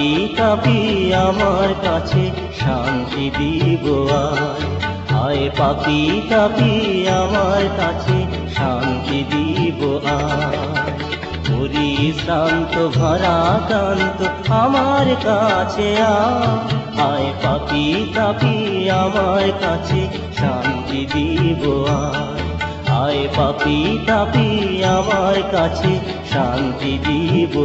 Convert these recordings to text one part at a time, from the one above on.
পাপি তাপি আমার কাছে শান্তি দিব আয় পাপি তাপি আমার কাছে শান্তি দিব পরিশ্রান্ত ভারাক্রান্ত আমার কাছে আয় পাপি তাপি আমার কাছে শান্তি দিব আয় পাপি তাপি আমার কাছে শান্তি দিব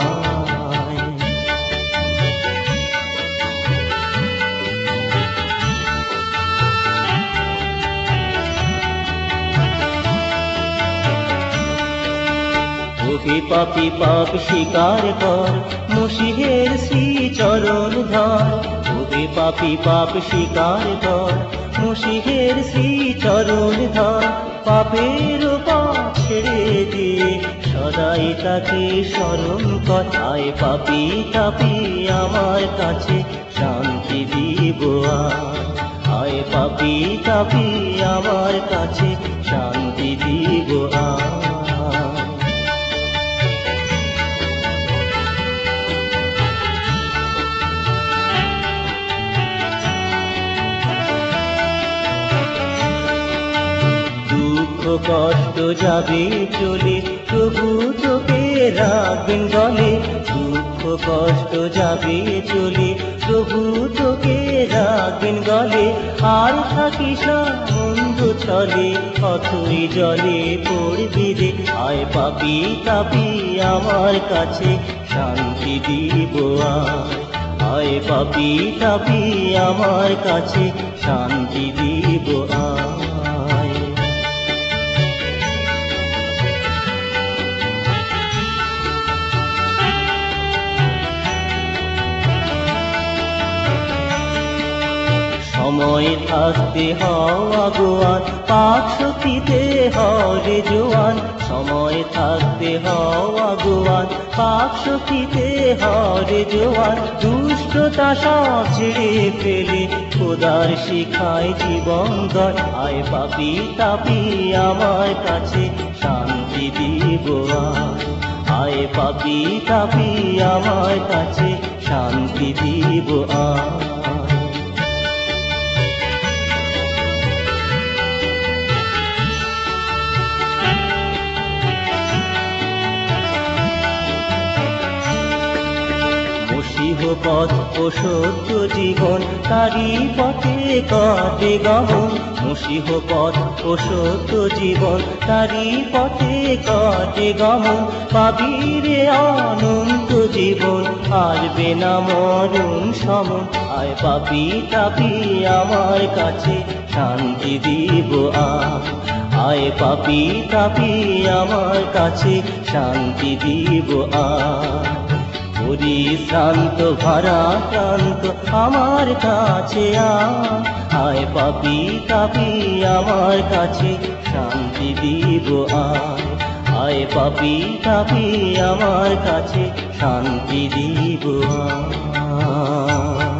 ওহে পাপি পাপ স্বীকার কর মসিহের শ্রী চরণ ধর ওহে পাপি পাপ স্বীকার কর মসিহের শ্রী চরণ ধর পাপের পাপ ছেড়ে দিয়ে সদাই তাকে স্মরণ কর আয় পাপি তাপি আমার কাছে শান্তি দিব আয় পাপি তাপি আমার কাছে শান্তি দিব কষ্ট যাবে চলে প্রভু তোকে রাখবেন গলে দুঃখ কষ্ট যাবে চলে প্রভু তোকে রাখবেন গলে আর থাকিস না মন্দ চলে অথই জলে পড়বি রে আয় পাপি তাপি আমার কাছে শান্তি দিব আয় পাপি তাপি আমার কাছে শান্তি দিব সময় থাকতে হওয়া গোয়ান পাক শক্তিতে হরে জোয়ান সময় থাকতে হওয়া গোয়ান পাক শক্তিতে হরে জোয়ান দুষ্টতা সব ছেড়ে ফেলে খোদার শিখায় জীবন গড় আয় পাপি তাপি আমার কাছে শান্তি দিব আয় পাপি তাপি আমার কাছে শান্তি দিব পথ ও সত্য জীবন তারি পথে কাটে গমন মসিহ পথ ও সত্য জীবন তারি পথে কাটে গমন পাবিরে অনন্ত জীবন হারবে না মরণ সমন আয় পাপি তাপি আমার কাছে শান্তি দিব আয় পাপি তাপি আমার কাছে শান্তি দিব পরিশ্রান্ত ভারাক্রান্ত আমার কাছে আয় পাপি তাপি আমার কাছে শান্তি দিব আয় পাপি তাপি আমার কাছে শান্তি দিব